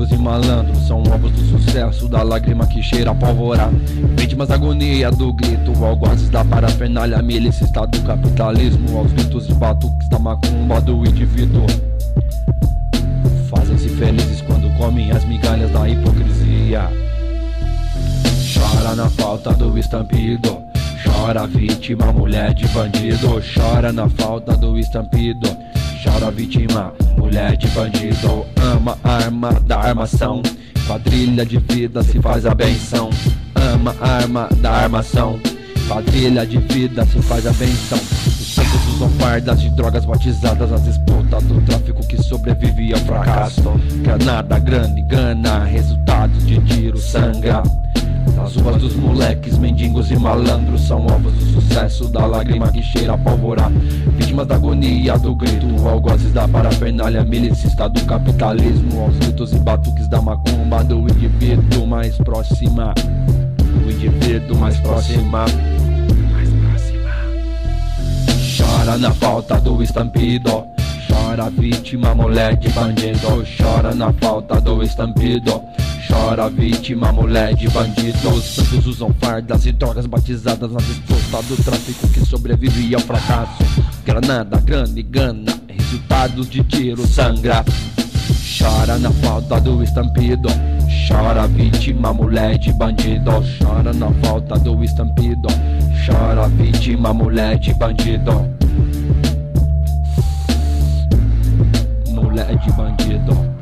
mendigos e malandros são ovos do sucesso, da lágrima que cheira a pólvora. Vítimas da agonia do grito, algozes da parafernália milicista do capitalismo, aos gritos e batuques da macumba do indivíduo. Fazem-se felizes quando comem as migalhas da hipocrisia. Chora na falta do estampido, chora vítima, mulher de bandido. Chora na falta do estampido, chora vítima, mulher de bandido. Ama a arma da armação, quadrilha de vida se faz a benção. Ama a arma da armação, quadrilha de vida se faz a benção. Os santos usam fardas de drogas batizadas nas disputas do tráfico que sobrevive ao fracasso. Granada, grana e gana, resultados de tiro, sangra. Nas ruas dos moleques, mendigos e malandros são ovos do sucesso, da lágrima que cheira a pólvora. Vítimas da agonia do grito, algozes da parafernália milicista do capitalismo, aos gritos e batuques da macumba do indivíduo mais próxima. Do indivíduo mais próxima. Chora na falta do estampido, chora vítima, mulher de bandido. Chora na falta do estampido, chora vítima, mulher de bandido. Os santos usam fardas e drogas batizadas nas disputas do tráfico que sobrevive ao fracasso. Granada, grana e gana, resultados de tiro, sangra. Chora na falta do estampido, chora vítima, mulher de bandido. Chora na falta do estampido, chora vítima, mulher de bandido. Mulher de bandido.